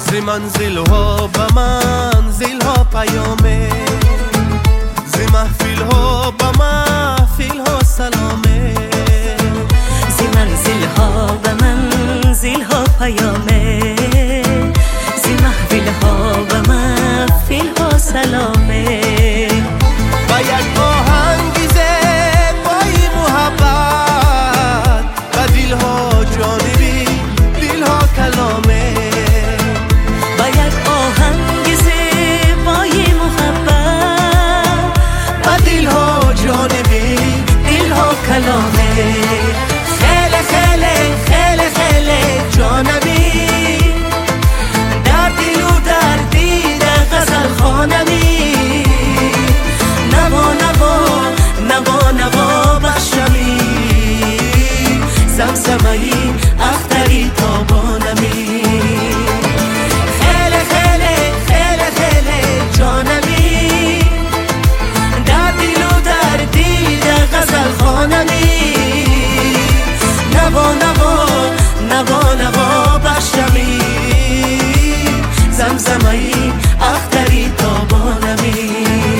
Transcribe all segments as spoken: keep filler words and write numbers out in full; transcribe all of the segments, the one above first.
زی منزل ها به منزل ها پیامه، زی محفل ها به محفل ها سلامه، زی منزل ها به منزل ها پیامه، زی محفل ها به محفل ها سلامه. با یک آهنگیزه بای محبت و دل ها جانبی دل ها کلامه، با یک آهنگ زیبای محبت و دل ها جانبی دل ها کلامه. خیلی خیلی خیلی خیلی جانبی در دل و در دید غزل خوانمی، نوا نوا نوا نوا بخشمی، زمزمه‌ای اختری تابانمی. خیلی خیلی خیلی خیلی جانمی در دل و در دید غزل خوانمی، نوا نوا نوا نوا بخشمی، زمزمه‌ای اختری تابانمی.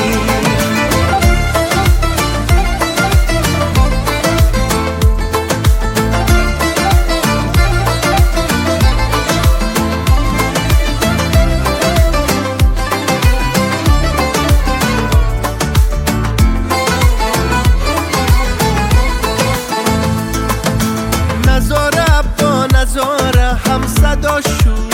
نظاره با نظاره هم صدا شد،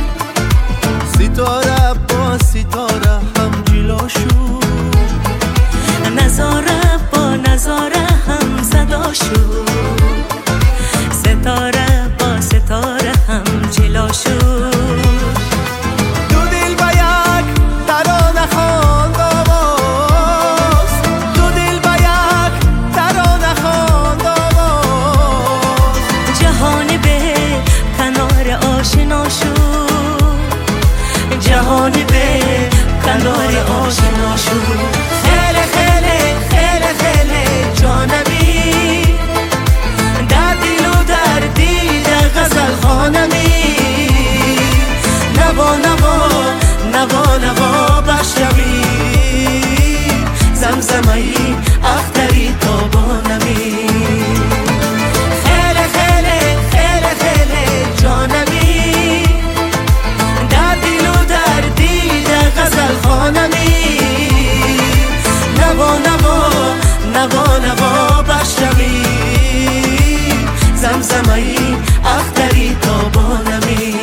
ستاره با ستاره هم جلا شد، نظاره با نظاره هم صدا شد، ستاره با ستاره هم جلا شد. دو دل با یک ترانه خواند آواز، دو دل با یک ترانه خواند آواز، جهان به کنار آشنا شد، جهان به کنار آشنا شد. خیلی خیلی خیلی خیلی جانمی در دل و در دید غزل خوانمی، نوا نوا نوا نوا بخشمی، زمزمه‌ای اختری تابانمی. خیلی خیلی خیلی خیلی جانمی در دل و در دید غزل خوانمی، نوا نوا نوا نوا بخشمی، زمزمه‌ای اختری تابانمی.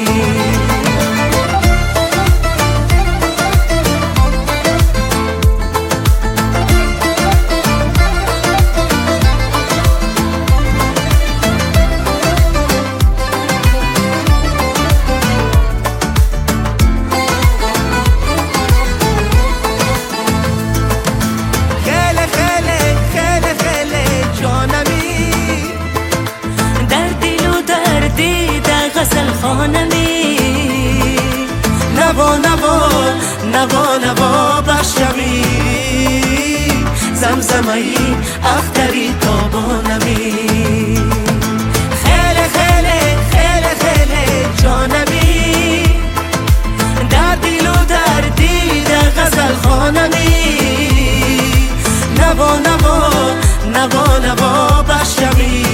خیلی خیلی خیلی خیلی جانمی در دل و در دید غزل خوانمی، نوا نوا نوا نوا بخشمی، زمزمه‌ای اختری تابانمی. خیلی خیلی خیلی خیلی جانمی در دل و در دید غزل خوانمی، نوا نوا نوا نوا بخشمی،